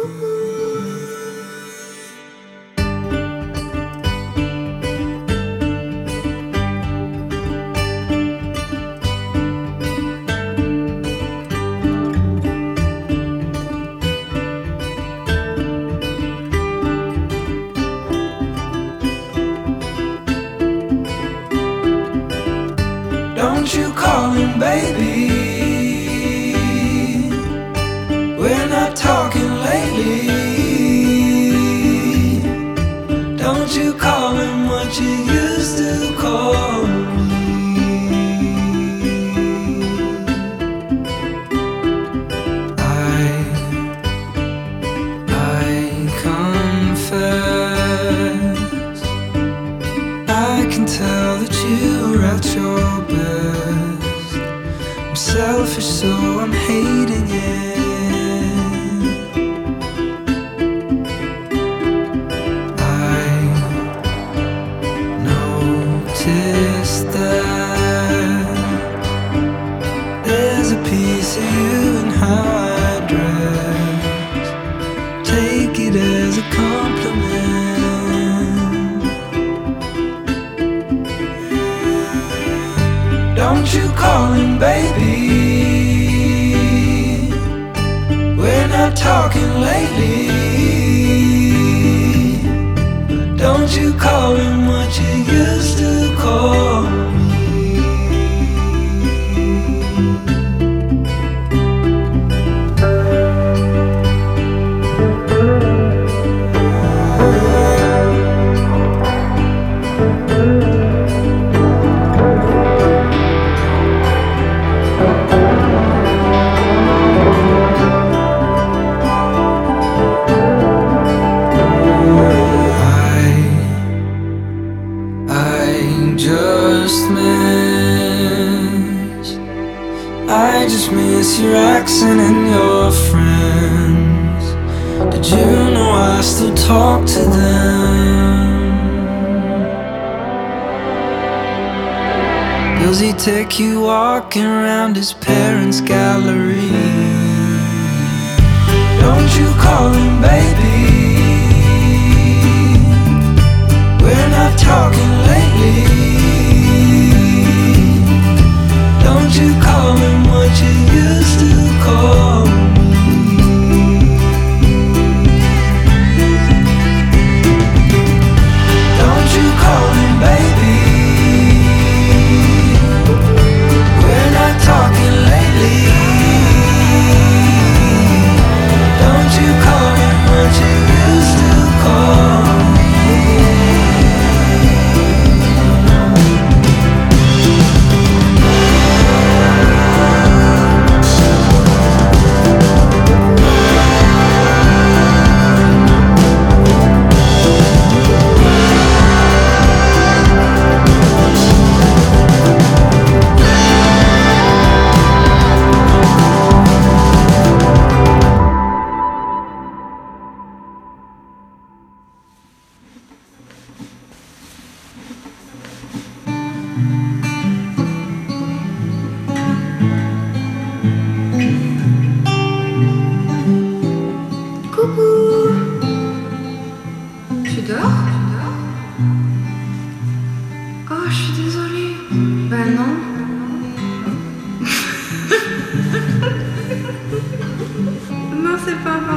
Don't you call him baby. We're not talking lately. Don't you call him what you used to call me. I confess, I can tell that you're at your best. I'm selfish, so I'm hating it. I noticed that there's a piece of you in how I dress. Take it as a compliment. Don't you call him baby. We're not talking lately. Don't you call him what you used to call me. I just miss your accent and your friends. Did you know I still talk to them? Does he take you walking around his parents' gallery? Don't you call him baby. We're not talking lately. Don't you call him what you used to call me. Don't you call him baby. We're not talking lately. Don't you call him what you used to call me. Tu dors? Oh, je suis désolée. Ben non. Non, c'est pas vrai.